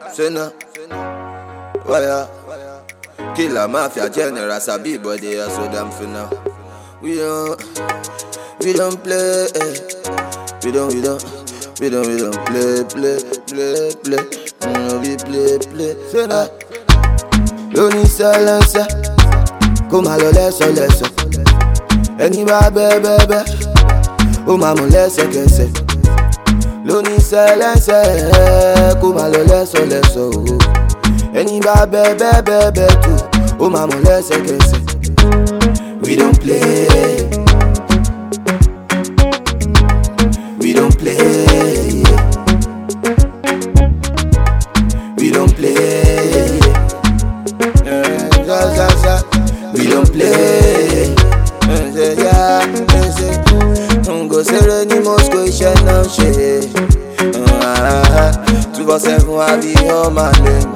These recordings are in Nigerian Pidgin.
say no. Why Killer Mafia General Sabi, but they are so damn for now. We don't play, we don't play. No, we play. Say no. Loni silence, come a lo leso. Any bebe, oh mama lese. Loni silence, come a lo leso. Any bebe too, oh mama lese. We don't play. We don't play. We don't play. We don't play. Go Sereni Moscow, Shannon Shea. 247, I be on my name.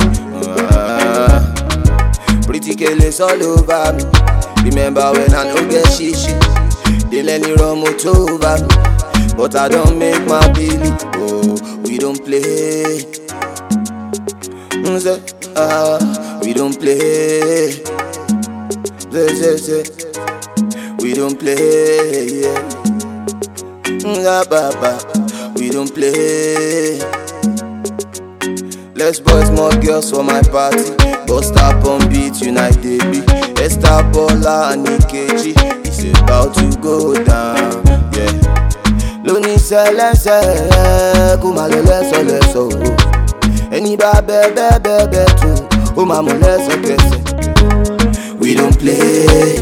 Pretty killers all over me. Remember when I no get shishi? They let me run motor over me. But I don't make my billy. Oh, we don't play. We don't play. We don't play, yeah. We don't play. Less boys, more girls for my party. Bust up on beat, unite baby. Esther Bola and Ikechi. It's about to go down, yeah. Loni silence, kuma leso. Any bebe too, oh mama leso. We don't play.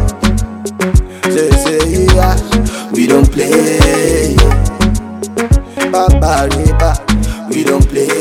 Say yeah. We don't play. Papa, we don't play.